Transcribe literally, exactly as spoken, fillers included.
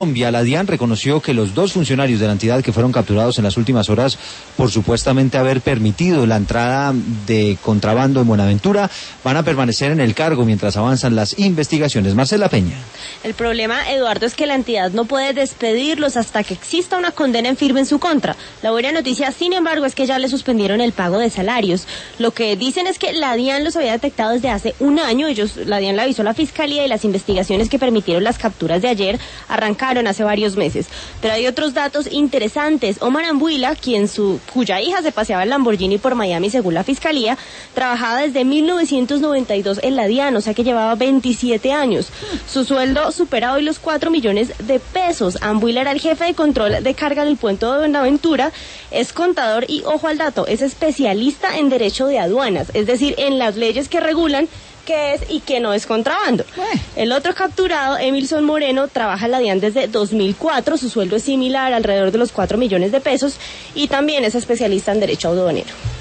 Colombia, la DIAN reconoció que los dos funcionarios de la entidad que fueron capturados en las últimas horas por supuestamente haber permitido la entrada de contrabando en Buenaventura van a permanecer en el cargo mientras avanzan las investigaciones. Marcela Peña. El problema, Eduardo, es que la entidad no puede despedirlos hasta que exista una condena en firme en su contra. La buena noticia, sin embargo, es que ya le suspendieron el pago de salarios. Lo que dicen es que la DIAN los había detectado desde hace un año. Ellos, la DIAN la avisó a la Fiscalía y las investigaciones que permitieron las capturas de ayer arrancaron hace varios meses. Pero hay otros datos interesantes. Omar Ambuila, quien su, cuya hija se paseaba en Lamborghini por Miami según la Fiscalía, trabajaba desde mil novecientos noventa y dos en la DIAN, o sea que llevaba veintisiete años. Su sueldo superaba hoy los cuatro millones de pesos. Ambuila era el jefe de control de carga del puerto de Buenaventura, es contador y, ojo al dato, es especialista en derecho de aduanas, es decir, en las leyes que regulan qué es y qué no es contrabando. El otro capturado, Emilson Moreno, trabaja en la DIAN desde dos mil cuatro, su sueldo es similar, alrededor de los cuatro millones de pesos, y también es especialista en derecho aduanero.